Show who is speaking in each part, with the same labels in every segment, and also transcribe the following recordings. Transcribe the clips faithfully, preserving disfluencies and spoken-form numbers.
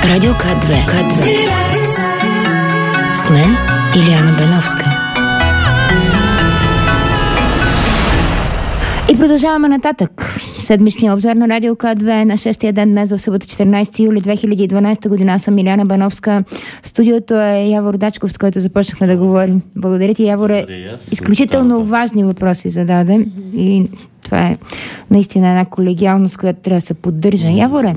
Speaker 1: Радио К две. К две. С мен Илияна Беновска. И продължаваме нататък. Седмичния обзор на Радио К две на шестия ден днес в събота, четиринайсети юли две хиляди и дванайсета година. Аз съм Илияна Беновска. Студиото е Явор Дачков, с който започнахме да говорим. Благодаря ти, Яворе. Изключително важни въпроси зададе. И това е наистина една колегиалност, която трябва да се поддържа. Яворе,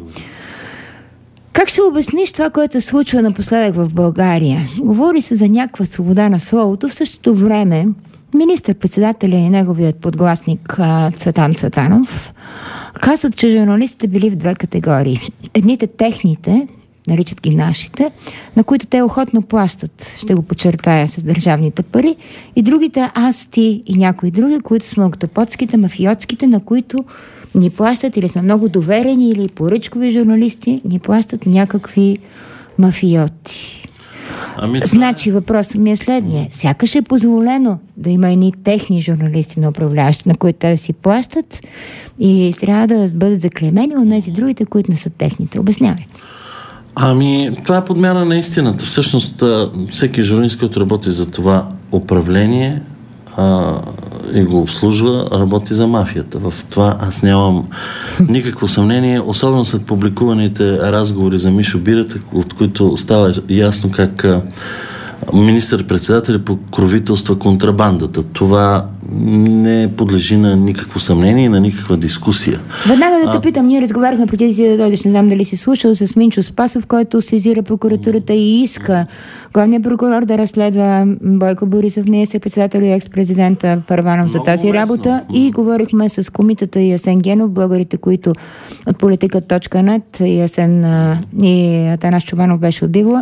Speaker 1: как ще обясниш това, което се случва напоследък в България? Говори се за някаква свобода на словото. В същото време министър-председателя и неговият подгласник Цветан Цветанов казват, че журналистите били в две категории. Едните техните, наричат ги нашите, на които те охотно плащат, ще го подчертая, с държавните пари, и другите аз, ти и някои други, които сме октоподските, мафиотските, на които ни плащат или сме много доверени, или поръчкови журналисти, ни плащат някакви мафиоти. Ами, значи въпросът ми е следния. Сякаш е позволено да има едни техни журналисти на управляващи, на които те да си плащат, и трябва да бъдат заклеймени от тези другите, които не са техните. Обяснявай.
Speaker 2: Ами, това е подмяна на истината. Всъщност, всеки журналист, който работи за това управление а, и го обслужва, работи за мафията. В това аз нямам никакво съмнение, особено след публикуваните разговори за Мишо Бирата, от които става ясно как министър-председателят покровителства контрабандата. Това не подлежи на никакво съмнение и на никаква дискусия.
Speaker 1: Веднага да те а... питам, ние разговаряхме преди си да дойдеш, не знам дали си слушал, с Минчо Спасов, който сезира прокуратурата и иска главният прокурор да разследва Бойко Борисов, министър-председател и екс-президента Първанов за тази работа. И говорихме с комитата и Асен Генов, блогърите, които от политика точка нет и Асен и Атанас Чубанов беше от Бивола,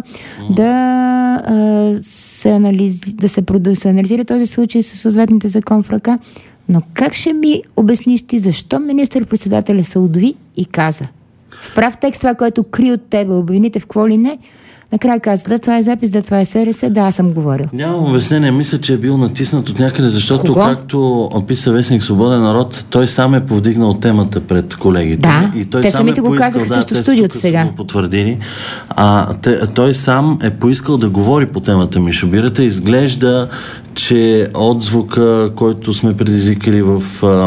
Speaker 1: да се, анализи, да, се, да се анализира този случай със съответните закон в ръка. Но как ще ми обясниш ти защо министър-председателя се удви и каза в прав текст това, което кри от тебе, обвините в какво ли не, накрая каза, да, това е запис, да, това е СРС, да, аз съм говорил.
Speaker 2: Нямам обяснение, мисля, че е бил натиснат от някъде, защото Кого? Както описа вестник Свободен народ, той сам е повдигнал темата пред колегите.
Speaker 1: Да,
Speaker 2: и той
Speaker 1: те
Speaker 2: сам
Speaker 1: самите
Speaker 2: е
Speaker 1: го
Speaker 2: поискал,
Speaker 1: казаха
Speaker 2: да,
Speaker 1: също в студиото сега.
Speaker 2: Го потвърдили. А, те, той сам е поискал да говори по темата Мишо Бирата. Изглежда, че отзвука, който сме предизвикали в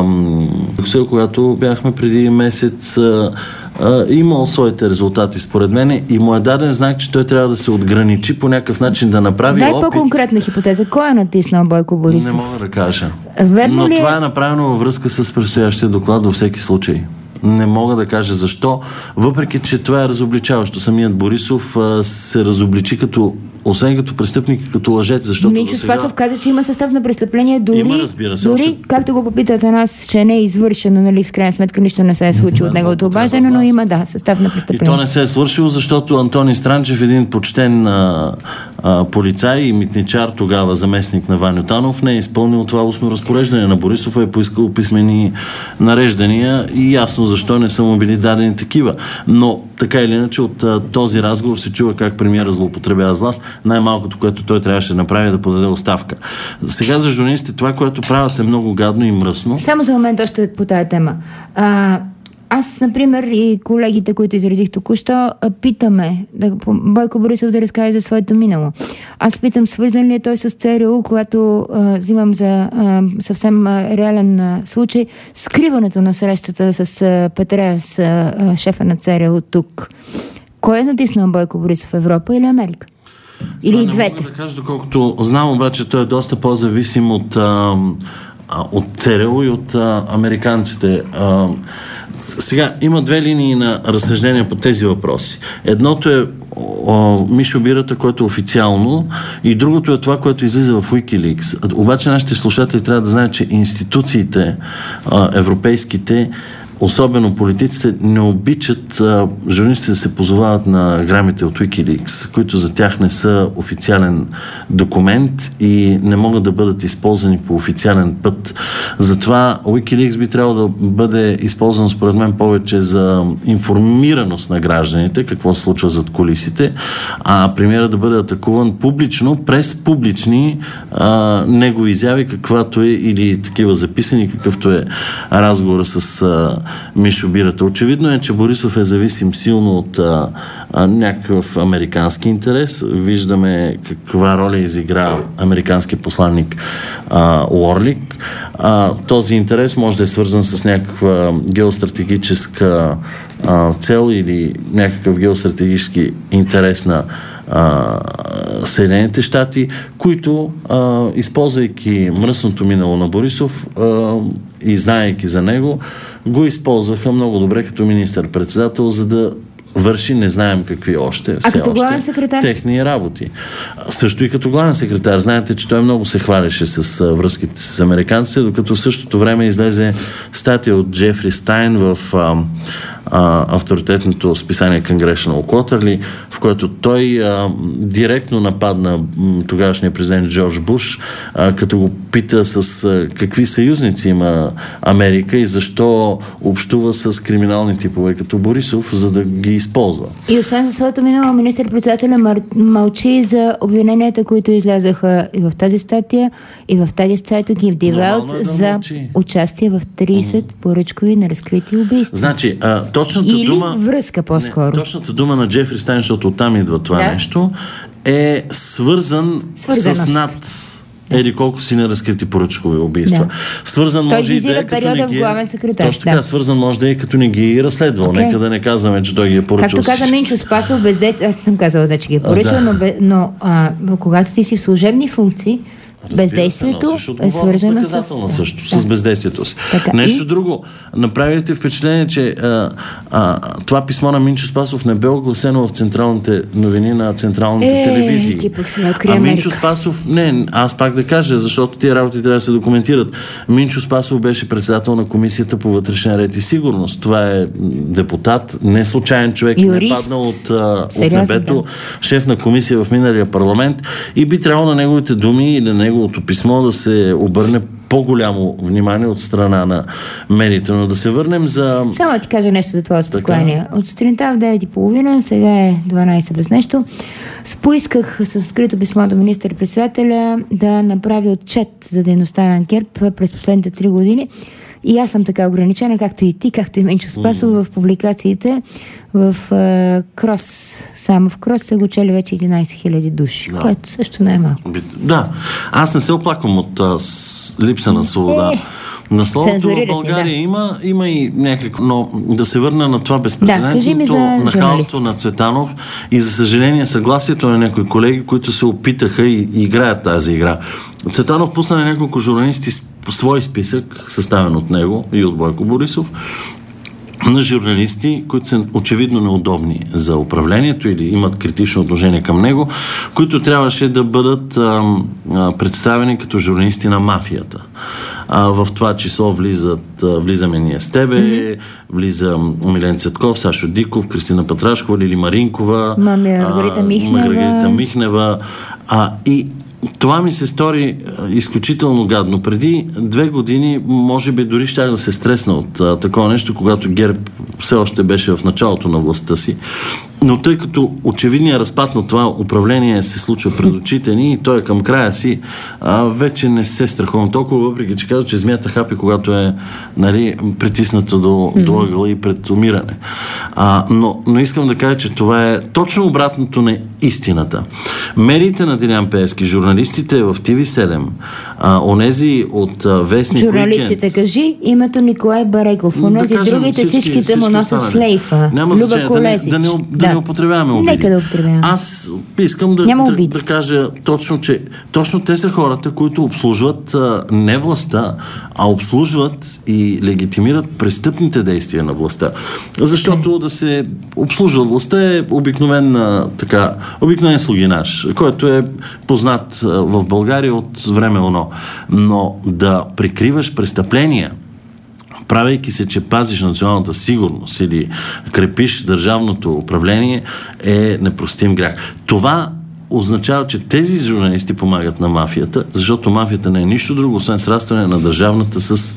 Speaker 2: Брюксел, когато бяхме преди месец, а, а, имал своите резултати според мен, и му е даден знак, че той трябва да се отграничи по някакъв начин, да направи
Speaker 1: Дай
Speaker 2: опит.
Speaker 1: Дай по-конкретна хипотеза. Кой е натиснал Бойко Борисов?
Speaker 2: Не мога да кажа.
Speaker 1: Верно
Speaker 2: Но
Speaker 1: ли е?
Speaker 2: Това е направено във връзка с предстоящия доклад във всеки случай. Не мога да кажа защо, въпреки че това е разобличаващо. Самият Борисов а, се разобличи като, освен като престъпник, като лъжец, защото
Speaker 1: Минчо
Speaker 2: досега...
Speaker 1: Спасов каза, че има състав на престъпление, дори,
Speaker 2: има, разбира се,
Speaker 1: дори
Speaker 2: още...
Speaker 1: както го попитате нас, че не е извършено, нали, в крайна сметка нищо не се е случило от неговото обаждане, но има, да, състав на престъпление.
Speaker 2: И то не се е свършило, защото Антони Странчев, един почтен а, а, полицай и митничар, тогава заместник на Ваньо Танов, не е изпълнил това устно разпореждане на Борисов, е поискал писмени нареждания и ясно защо не са му били дадени такива. Но така или иначе от а, този разговор се чува как премиера злоупотребява с власт. Най-малкото, което той трябваше да направи, е да подаде оставка. Сега за журналистите това, което правят, е много гадно и мръсно.
Speaker 1: Само за момент още по тая тема. А, аз, например, и колегите, които изредих току-що, питаме да, Бойко Борисов да разкаже за своето минало. Аз питам, свързан ли е той с ЦРУ, когато а, взимам за а, съвсем а, реален а, случай, скриването на срещата с а, Петреас, а, шефа на ЦРУ тук. Кой е натиснал Бойко Борисов, Европа или Америка? Или
Speaker 2: това
Speaker 1: и двете?
Speaker 2: Не мога да кажа, доколкото знам, обаче той е доста по-зависим от, а, от ЦРУ и от а, американците. А, сега, има две линии на разсъждения по тези въпроси. Едното е о, Мишо Бирата, което е официално, и другото е това, което излиза в Wikileaks. Обаче нашите слушатели трябва да знаят, че институциите а, европейските, особено политиците, не обичат а, журналистите да се позовават на грамите от Wikileaks, които за тях не са официален документ и не могат да бъдат използвани по официален път. Затова Wikileaks би трябвало да бъде използван според мен повече за информираност на гражданите, какво се случва зад кулисите, а премиера да бъде атакуван публично, през публични а, негови изяви, каквато е, или такива записани, какъвто е разговора с а, Мишо Бирата. Очевидно е, че Борисов е зависим силно от а, а, някакъв американски интерес. Виждаме каква роля изигра американски посланник а, Уорлик. А, този интерес може да е свързан с някаква геостратегическа а, цел или някакъв геостратегически интерес на а, Съединените щати, които, а, използвайки мръсното минало на Борисов а, и знаейки за него, го използваха много добре като министър-председател, за да върши не знаем какви още,
Speaker 1: а като главен секретар?
Speaker 2: Техни работи. Също и като главен секретар. Знаете, че той много се хвалеше с а, връзките с американците, докато в същото време излезе статия от Джефри Стайн в а, а, авторитетното списание Congressional Quarterly, в което той а, директно нападна м, тогавашния президент Джордж Буш, а, като го пита с а, какви съюзници има Америка и защо общува с криминални типове като Борисов, за да ги използва.
Speaker 1: И освен за своето минало, министър-председателя мър... мълчи за обвиненията, които излязаха и в тази статия, и в тази статия ги вдивелт
Speaker 2: да
Speaker 1: за
Speaker 2: мълчи.
Speaker 1: Участие в трийсет mm. поръчкови на разкрити убийства.
Speaker 2: Значи, а, точната
Speaker 1: Или
Speaker 2: дума...
Speaker 1: връзка по-скоро.
Speaker 2: Не, точната дума на Джефри Стайн, защото оттам идва това
Speaker 1: да.
Speaker 2: нещо, е свързан
Speaker 1: Свързаност.
Speaker 2: с над еди колко си неразкрити поръчкови убийства.
Speaker 1: Да.
Speaker 2: Свързан
Speaker 1: той
Speaker 2: може и да е като не
Speaker 1: в
Speaker 2: ги е...
Speaker 1: главен секретар.
Speaker 2: Точно така,
Speaker 1: да.
Speaker 2: свързан може да е като не ги е разследвал. Okay. Нека да не казваме, че той ги е поръчал.
Speaker 1: Както каза Минчо Спасов, бездействие... Аз съм казала да, че ги е поръчал, да. но, бе... но а, когато ти си в служебни функции, разбира бездействието
Speaker 2: се,
Speaker 1: е свързано с...
Speaker 2: също,
Speaker 1: да.
Speaker 2: с бездействието си.
Speaker 1: Така,
Speaker 2: Нещо
Speaker 1: и...
Speaker 2: друго. Направите впечатление, че а, а, това писмо на Минчо Спасов не бе огласено в централните новини на централните
Speaker 1: е,
Speaker 2: телевизии.
Speaker 1: Ти пък сега откри
Speaker 2: а
Speaker 1: Америка.
Speaker 2: Минчо Спасов, не, аз пак да кажа, защото тия работи трябва да се документират. Минчо Спасов беше председател на Комисията по вътрешен ред и сигурност. Това е депутат, не случайен човек,
Speaker 1: юрист,
Speaker 2: не паднал от, а,
Speaker 1: сериозно,
Speaker 2: от небето,
Speaker 1: да.
Speaker 2: шеф на комисия в миналия парламент и би трябвало на неговите думи и на неговото писмо да се обърне по-голямо внимание от страна на медиите. Но да се върнем за...
Speaker 1: Само да ти кажа нещо за това успокоение. От сутринта в девет и половина, сега е дванайсет без нещо, поисках с открито писмо до министър-председателя да направи отчет за дейността на ГЕРБ през последните три години. И аз съм така ограничена, както и ти, както и Минчо Спасов, mm. в публикациите в uh, Крос. Само в Крос са го чели вече единайсет хиляди души, да. Което също не е малко.
Speaker 2: Да, аз не се оплаквам от а, с, липса на свобода. Е. На словото в България да. има, има и някакво, но да се върна на това безпрецедентното
Speaker 1: да,
Speaker 2: нахалство на Цветанов и за съжаление съгласието на някои колеги, които се опитаха и, и играят тази игра. Цветанов пусна на няколко журналисти свой списък, съставен от него и от Бойко Борисов, на журналисти, които са очевидно неудобни за управлението или имат критично отношение към него, които трябваше да бъдат а, а, представени като журналисти на мафията. А, в това число влизат, а, влизаме ние с тебе, mm-hmm. влиза Милен Цветков, Сашо Диков, Кристина Патрашкова, Лили Маринкова,
Speaker 1: Маргарита Михнева.
Speaker 2: Маргарита Михнева. А, и това ми се стори а, изключително гадно. Преди две години, може би дори щях да се стресна от а, такова нещо, когато ГЕРБ все още беше в началото на властта си. Но тъй като очевидният разпад на това управление се случва пред очите ни и той е към края си, а, вече не се страхувам толкова, въпреки че казва, че змията хапи, когато е, нали, притисната до, mm-hmm. до ъгъла и пред умиране. А, но, но искам да кажа, че това е точно обратното на истината. Медиите на Делян Пеевски, журналистите в Ти Ви седем, а, онези от а, Вестник Уикенд...
Speaker 1: Журналистите, кажи името Николай Бареков. Онези да другите всички, всичките му носят шлейфа. Люба Колезич.
Speaker 2: Да не, да, да не употребяваме обиди.
Speaker 1: Нека да употребяваме.
Speaker 2: Аз искам да, да, да кажа точно, че точно те са хората, които обслужват а, не властта, а обслужват и легитимират престъпните действия на властта. Защото okay. да се обслужва властта е обикновен а, така, обикновен слугинаж, който е познат а, в България от време оно. Но да прикриваш престъпления, правейки се, че пазиш националната сигурност или крепиш държавното управление, е непростим грях. Това означава, че тези журналисти помагат на мафията, защото мафията не е нищо друго, освен срастване на държавната с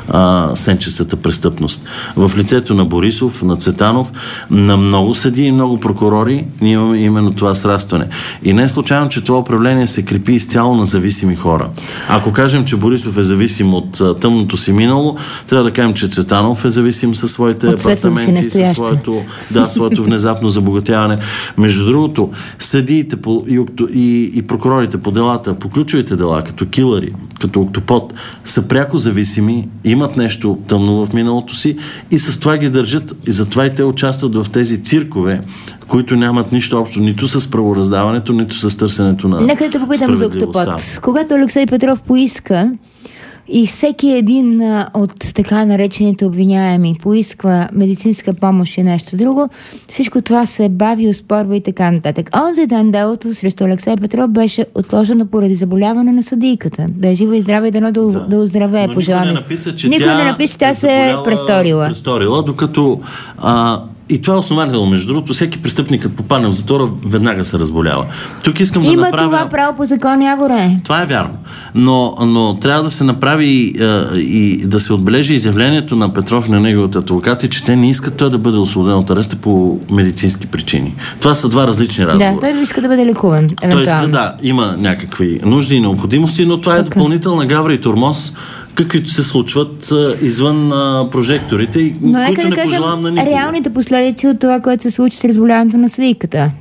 Speaker 2: а, сенчестата престъпност. В лицето на Борисов, на Цветанов, на много съдии и много прокурори ние имаме именно това срастване. И не е случайно, че това управление се крепи изцяло на зависими хора. Ако кажем, че Борисов е зависим от а, тъмното си минало, трябва да кажем, че Цветанов е зависим със своите от апартаменти, със своето, да, своето внезапно забогатяване. Между другото, съдиите по, и, и, и прокурорите по делата, по ключовите дела, като килъри, като Октопод, са пряко зависими, имат нещо тъмно в миналото си и с това ги държат и затова и те участват в тези циркове, които нямат нищо общо нито с правораздаването, нито с търсенето на
Speaker 1: справедливостта. Нека да попитам за Октопод. Когато Алексей Петров поиска и всеки един а, от така наречените обвиняеми поисква медицинска помощ и нещо друго, всичко това се бави, оспорва и така нататък. Онзи ден делото срещу Алексей Петров беше отложено поради заболяване на съдийката. Да е жива и здраве и дано да, да. да оздравее по желание.
Speaker 2: Никой не написа, че
Speaker 1: никой
Speaker 2: тя,
Speaker 1: не написа, че тя се е престорила.
Speaker 2: престорила. Докато а, и това е основателно. Между другото, всеки престъпник, като попадне в затвора, веднага се разболява. Тук искам
Speaker 1: Има
Speaker 2: да направя...
Speaker 1: това право по закон, Яворе.
Speaker 2: Това е вярно. Но, но трябва да се направи а, и да се отбележи изявлението на Петров и на неговите адвокати, че те не искат той да бъде освободен от ареста по медицински причини. Това са два различни разговора.
Speaker 1: Да, той иска да бъде лекуван.
Speaker 2: Той иска, да, има някакви нужди и необходимости, но това е така. Допълнителна гавра и тормоз, каквито се случват а, извън а, прожекторите и
Speaker 1: но
Speaker 2: които
Speaker 1: да
Speaker 2: не
Speaker 1: кажем,
Speaker 2: пожелавам на никого.
Speaker 1: Реалните последици от това, което се случи с разболяването на съдийката.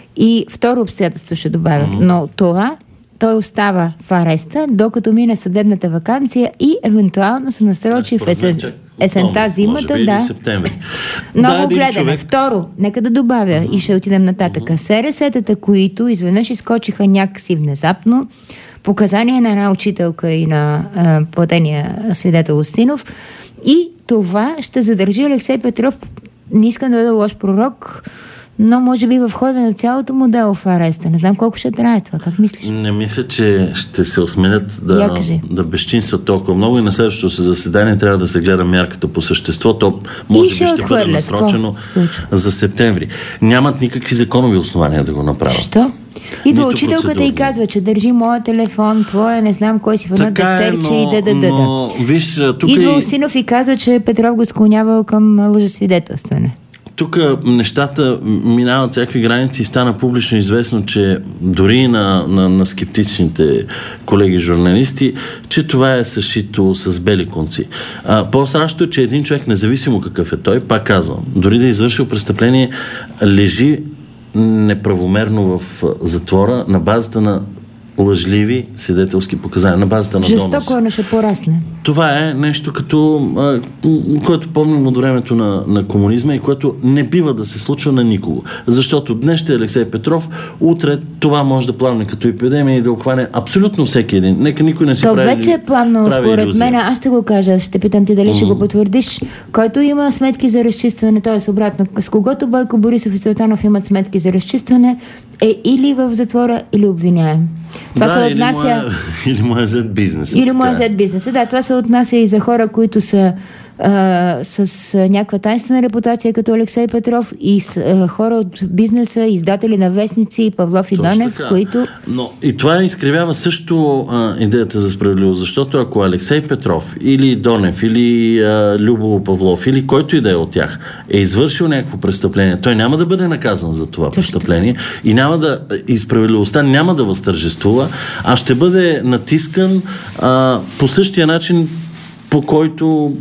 Speaker 1: И второ обстоятелство ще добавя. Mm-hmm. Но това, той остава в ареста, докато мине съдебната ваканция и евентуално се насрочи в есен... есента, зимата. Да.
Speaker 2: Септември.
Speaker 1: Много
Speaker 2: да,
Speaker 1: гледане.
Speaker 2: човек...
Speaker 1: Второ, нека да добавя mm-hmm. и ще отидем нататък. Mm-hmm. СРС-тата, които изведнъж изкочиха някакси внезапно, показания на една учителка и на а, платения свидетел Устинов. И това ще задържи Алексей Петров, не искам да бъда лош пророк, но може би в хода на цялото му дело в ареста. Не знам колко ще трае това. Как мислиш?
Speaker 2: Не мисля, че ще се осмелят да, да безчинстват толкова много и на следващото си заседание трябва да се гледа мярката по същество. То може би ще бъде насрочено за септември. Нямат никакви законови основания да го направят.
Speaker 1: Що? Идва учителката и казва, че държи моя телефон, твоя, не знам кой си в едно дъфтерче и да да да да. Идва Устинов и казва, че Петров го склонявал към лъжесвидетелстване.
Speaker 2: Тук нещата минават всякакви граници и стана публично известно, че дори на, на, на скептичните колеги журналисти, че това е съшито с бели конци. А, по-страшното е, че един човек, независимо какъв е той, пак казвам, дори да е извършил престъпление, лежи неправомерно в затвора на базата на лъжливи свидетелски показания, на базата на донос.
Speaker 1: Жестоко не ще порасне.
Speaker 2: Това е нещо като, а, което помним от времето на, на комунизма и което не бива да се случва на никого. Защото днес ще е Алексей Петров, утре това може да плавне като епидемия и да обхване абсолютно всеки един. Нека никой не си
Speaker 1: То
Speaker 2: прави
Speaker 1: То вече е плавнало според
Speaker 2: илюзия.
Speaker 1: мен. Аз ще го кажа, ще питам ти дали mm-hmm. ще го потвърдиш. Който има сметки за разчистване, т.е. обратно, с когото Бойко Борисов и Цветанов имат сметки за разчистване, е или в затвора, или обвиняем. Това
Speaker 2: да,
Speaker 1: се отнася...
Speaker 2: Или моя, или моя зет бизнес.
Speaker 1: Или моя зет бизнес. Да, това се отнася и за хора, които са а, с а, някаква тайнствена репутация, като Алексей Петров, и с а, хора от бизнеса, издатели на вестници, Павлов и
Speaker 2: Точно
Speaker 1: Донев,
Speaker 2: така.
Speaker 1: които...
Speaker 2: Но и това изкривява също а, идеята за справедливост, защото ако Алексей Петров или Донев, или а, Любо Павлов, или който и да е от тях, е извършил някакво престъпление, той няма да бъде наказан за това Точно. престъпление и няма да, и справедливостта няма да възтържествува, а ще бъде натискан а, по същия начин, по който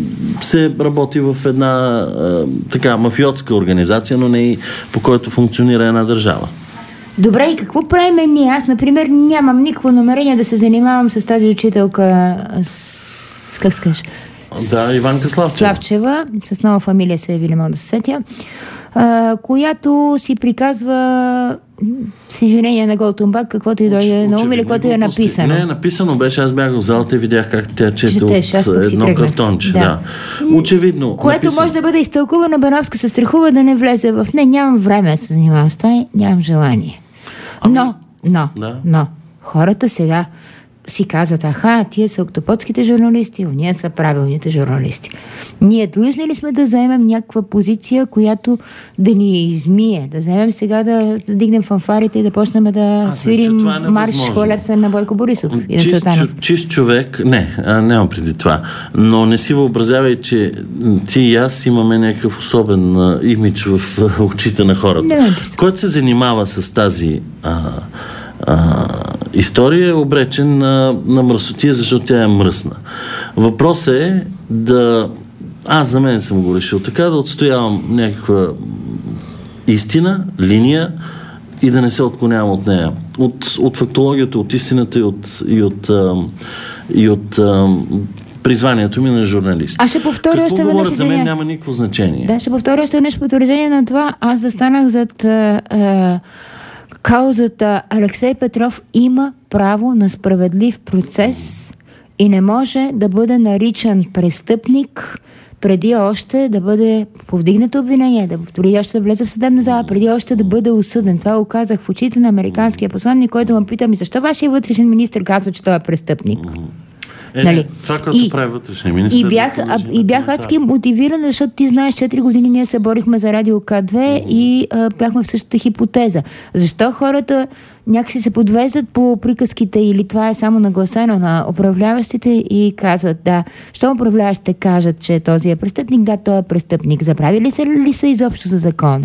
Speaker 2: се работи в една а, така мафиотска организация, но не и по който функционира една държава.
Speaker 1: Добре, и какво правим ние? Аз, например, нямам никакво намерение да се занимавам с тази учителка, с, как скажеш?
Speaker 2: Да, Иванка Славчева.
Speaker 1: Славчева, с нова фамилия се яви, не мога да се сетя, а, която си приказва с извинение на гол тумбак, каквото и дойде на ум или каквото е написано.
Speaker 2: Не е написано, беше, аз бях в залата и видях как тя чете от едно картонче. Да. Да. Очевидно.
Speaker 1: Което написано. Може да бъде изтълкувано, Бановска се страхува да не влезе в... Не, нямам време да се занимавам с това, нямам желание.
Speaker 2: Ами,
Speaker 1: но, но,
Speaker 2: да.
Speaker 1: но, хората сега си казват, аха, тия са октоподските журналисти, ние са правилните журналисти. Ние длъжни ли сме да заемем някаква позиция, която да ни измие? Да заемем сега да дигнем фанфарите и да почнем да
Speaker 2: а,
Speaker 1: свирим
Speaker 2: е
Speaker 1: марш Хвалебствен на Бойко Борисов и на Цветанов?
Speaker 2: Чист човек, не, а, нямам преди това, но не си въобразявай, че ти и аз имаме някакъв особен а, имидж в а, очите на хората. Който се занимава с тази а, а, история е обречен на, на мръсотия, защото тя е мръсна. Въпросът е да... Аз за мен съм го решил така, да отстоявам някаква истина, линия и да не се отклонявам от нея. От, от фактологията, от истината и от, и от, а, и от а, призванието ми на журналист.
Speaker 1: Аз ще повторя още веднъж.
Speaker 2: За мен няма никакво значение.
Speaker 1: Да, ще повторя още веднъж потвърждение на това. Аз застанах зад а, а, каузата Алексей Петров има право на справедлив процес и не може да бъде наричан престъпник преди още да бъде повдигнато обвинение, да преди още да влезе в съдебна зала, преди още да бъде осъден. Това го казах в очите на американския посланник, който ме пита, ми защо вашия вътрешен министър казва, че той е престъпник?
Speaker 2: Е,
Speaker 1: нали?
Speaker 2: Това, което и, прави вътрешния министър...
Speaker 1: И бях, а, и бях адски мотивирана, защото ти знаеш, четири години ние се борихме за Радио К две mm-hmm. и а, бяхме в същата хипотеза. Защо хората някакси се подвеждат по приказките или това е само нагласено на управляващите и казват, да, що управляващите кажат, че този е престъпник, да, той е престъпник. Забравили се ли са изобщо за закона?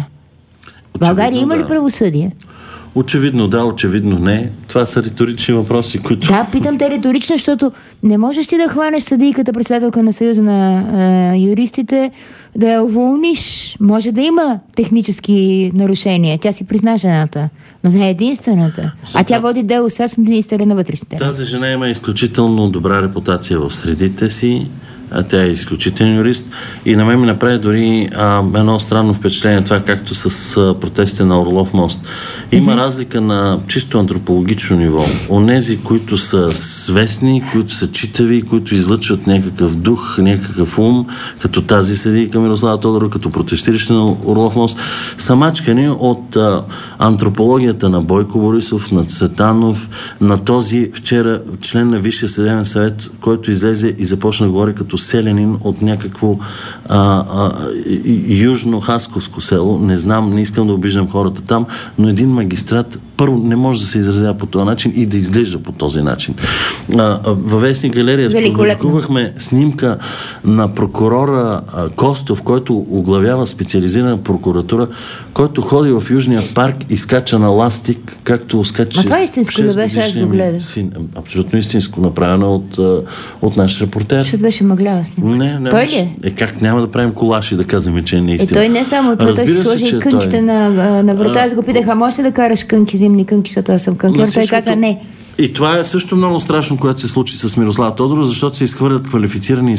Speaker 1: В България има ли
Speaker 2: да.
Speaker 1: правосъдие?
Speaker 2: Очевидно да, очевидно не. Това са риторични въпроси, които...
Speaker 1: Да, питам те риторично, защото не можеш ти да хванеш съдийката, председателка на Съюза на е, юристите, да я уволниш. Може да има технически нарушения. Тя си призна жената, но не е единствената. А тя води дело с министъра на вътрешните.
Speaker 2: Тази жена има изключително добра репутация в средите си. Тя е изключителен юрист и на мен ми направи дори а, едно странно впечатление това, както с а, протестите на Орлов мост. Има mm-hmm. разлика на чисто антропологично ниво. Онези, които са свестни, които са читави, които излъчват някакъв дух, някакъв ум, като тази съдийка Мирослава Тодорова, като протестиращи на Орлов мост, са мачкани от а, антропологията на Бойко Борисов, на Цветанов, на този вчера член на Висшия съдебен съвет, който излезе и започна да говори като селянин от някакво а, а, южно-хасковско село. Не знам, не искам да обиждам хората там, но един магистрат първо не може да се изразява по този начин и да изглежда по този начин. А, а, във вестник Галерия публикувахме снимка на прокурора а, Костов, който оглавява специализирана прокуратура, който ходи в Южния парк и скача на ластик, както скача...
Speaker 1: А това е истинско ли беше? Аз го гледах.
Speaker 2: Абсолютно истинско, направено от, от наш репортер.
Speaker 1: Ще беше мъглява снимка.
Speaker 2: Не, не,
Speaker 1: той ли е?
Speaker 2: Е, как няма да правим колаши да казваме, че е неистина.
Speaker 1: Е, той не само това, той си сложи кънките той... на, на врата. Аз го питах, а можеш ли да караш кънки, зимни кънки, защото аз съм кънкер? Той каза не.
Speaker 2: И това е също много страшно, което се случи с Мирослава Тодорова, защото се изхвърлят квалифицирани,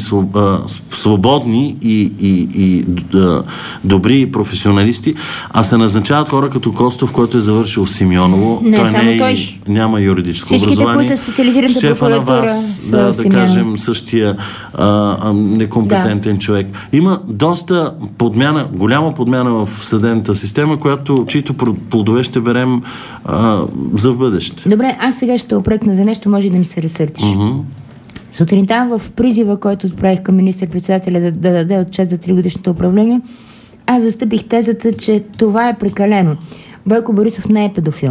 Speaker 2: свободни и, и, и добри професионалисти, а се назначават хора като Костов, който е завършил в Симеоново.
Speaker 1: Не,
Speaker 2: той
Speaker 1: само
Speaker 2: не е,
Speaker 1: той.
Speaker 2: Няма юридическо
Speaker 1: Всичките,
Speaker 2: образование.
Speaker 1: Всичките, които са специализираната прокуратура са
Speaker 2: да,
Speaker 1: в
Speaker 2: да кажем, същия а, а, некомпетентен да. човек. Има доста подмяна, голяма подмяна в съдебната система, която, чието плодове ще берем а, за в бъдеще.
Speaker 1: Добре, аз сега ще опрекна за нещо, може да ми се разсърдиш.
Speaker 2: Mm-hmm.
Speaker 1: Сутринта в призива, който отправих към министър-председателя да, да даде отчет за тригодишното управление, аз застъпих тезата, че това е прекалено. Бойко Борисов не е педофил.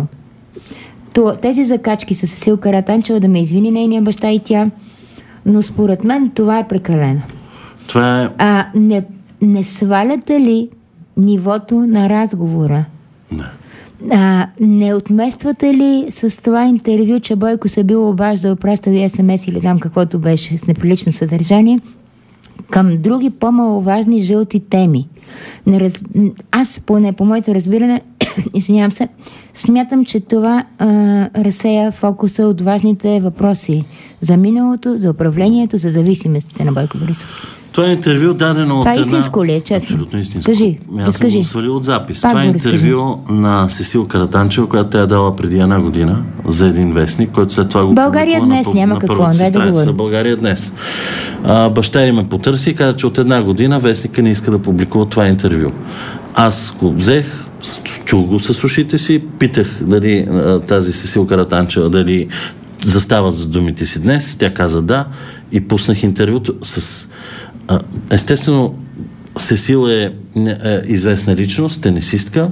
Speaker 1: Тези закачки с Сесил Каратанчева, да ме извини нейния баща и тя, но според мен това е прекалено.
Speaker 2: Това е...
Speaker 1: А, не, не сваляте ли нивото на разговора?
Speaker 2: Не.
Speaker 1: А, не отмествате ли с това интервю, че Бойко се бил обаждал, пращал и ес ем ес или там каквото беше с неприлично съдържание, към други по-маловажни жълти теми? Не раз... Аз, поне по моето разбиране, извинявам се, смятам, че това а, разсея фокуса от важните въпроси за миналото, за управлението, за зависимостите на Бойко Борисов.
Speaker 2: Това е интервю дадено
Speaker 1: това
Speaker 2: от
Speaker 1: една... Това е истинско ли е, честно?
Speaker 2: Абсолютно истинско.
Speaker 1: Кажи,
Speaker 2: Аз съм го свалил от запис. Пак това е интервю разкажи. На Сесил Каратанчева, която тя е дала преди една година за един вестник, който след това го
Speaker 1: България днес, на, няма на какво.
Speaker 2: Дай да говорим. България днес. А, баща им ме потърси и каза, че от една година вестника не иска да публикува това интервю. Аз го взех, чух го с ушите си, питах дали тази Сесил Каратанчева, дали застава за думите си днес. Тя каза да и пуснах интервюто с... А, естествено, Сесил е, е известна личност, тенисистка,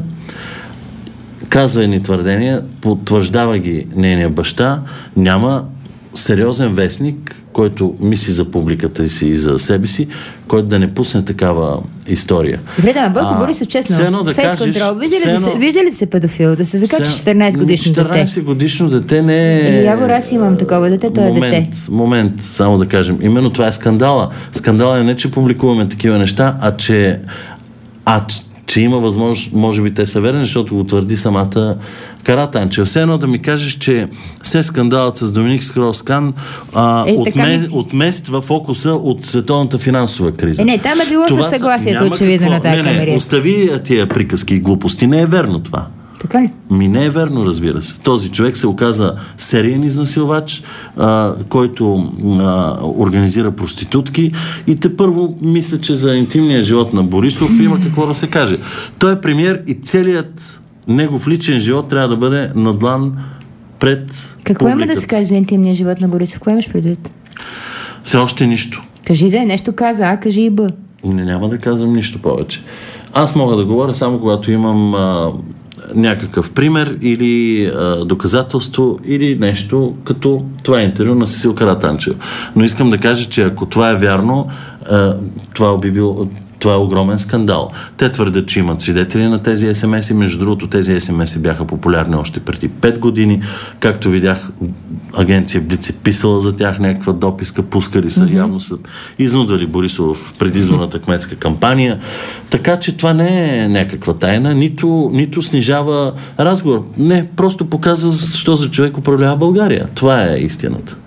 Speaker 2: казва едни твърдения, потвърждава ги нейния баща, няма сериозен вестник, който мисли за публиката си и за себе си, който да не пусне такава история.
Speaker 1: Добре, да, Бойко Борисов, честно,
Speaker 2: да
Speaker 1: фейс контрол, вижда ли, се, вижда ли се педофил? Да се закача четиринайсет годишно дете?
Speaker 2: четиринайсет годишно дете не е...
Speaker 1: Явор, аз имам такова дете, той е
Speaker 2: момент,
Speaker 1: дете.
Speaker 2: Момент, само да кажем. Именно това е скандала. Скандала е не, че публикуваме такива неща, а че, а, че има възможност, може би те са верни, защото го твърди самата Каратанчева. Все едно да ми кажеш, че все скандалът с Доминик Строскан отме, отмест в фокуса от световната финансова криза.
Speaker 1: Е, не, там е било със съгласието, очевидно, на тази камерия.
Speaker 2: Не, не, остави тия приказки и глупости. Не е верно това.
Speaker 1: Така ли?
Speaker 2: Ми не е верно, разбира се. Този човек се оказа сериен изнасилвач, а, който а, организира проститутки и те първо мисля, че за интимния живот на Борисов има какво да се каже. Той е премиер и целият негов личен живот трябва да бъде надлан пред
Speaker 1: Какво
Speaker 2: публиката.
Speaker 1: има да се каже за интимния живот на Борисов? Какво имаш предвид?
Speaker 2: Все още нищо.
Speaker 1: Кажи да, нещо каза А, кажи и Б.
Speaker 2: Не, няма да казвам нищо повече. Аз мога да говоря само когато имам а, някакъв пример или а, доказателство или нещо като това интервю на Сесил Каратанчева. Но искам да кажа, че ако това е вярно, а, това би било... Това е огромен скандал. Те твърдят, че имат свидетели на тези ес ем ес-и. Между другото, тези ес ем ес-и бяха популярни още преди пет години. Както видях, агенция Блиц е писала за тях някаква дописка, пускали са, mm-hmm. явно са изнудвали Борисов в предизборната кметска кампания. Така че това не е някаква тайна, нито, нито снижава разговор. Не, просто показва защо за човек управлява България. Това е истината.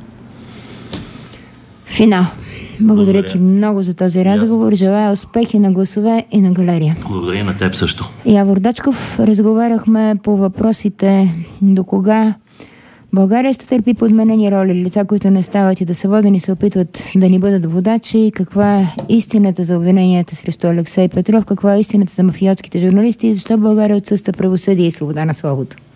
Speaker 1: Финал. Благодаря ти много за този разговор. Желая успехи на Гласове и на Галерия.
Speaker 2: Благодаря на теб също.
Speaker 1: Явор Дачков, разговаряхме по въпросите до кога България ще търпи подменени роли, лица, които не стават и да са водени, се опитват да ни бъдат водачи, каква е истината за обвиненията срещу Алексей Петров, каква е истината за мафиотските журналисти и защо България отсъства правосъдие и свобода на словото.